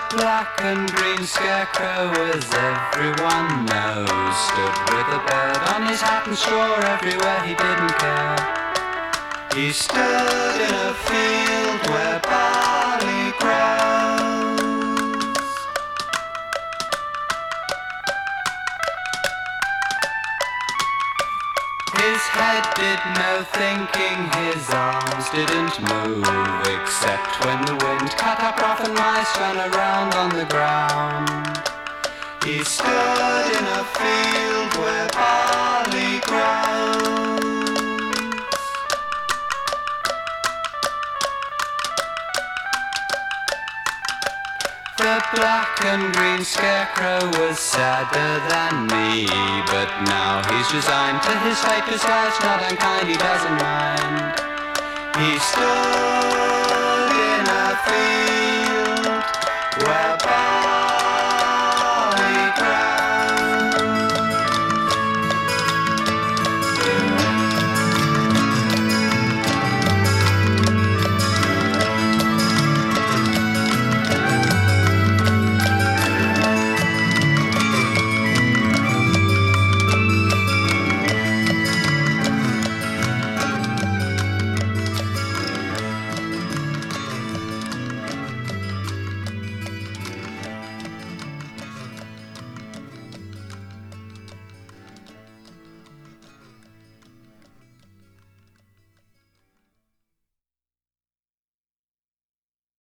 black and green scarecrow, as everyone knows, stood with a bird on his hat and swore everywhere he didn't care. He stood in a field where barley grows. His head did no thinking, his arms didn't move, except when the wind cut up rough and mice ran around on the ground. He stood in a field where barley grows. The black and green scarecrow was sadder than me, but now he's resigned to his fate, 'cause life's not unkind, he doesn't mind. He stood in a field where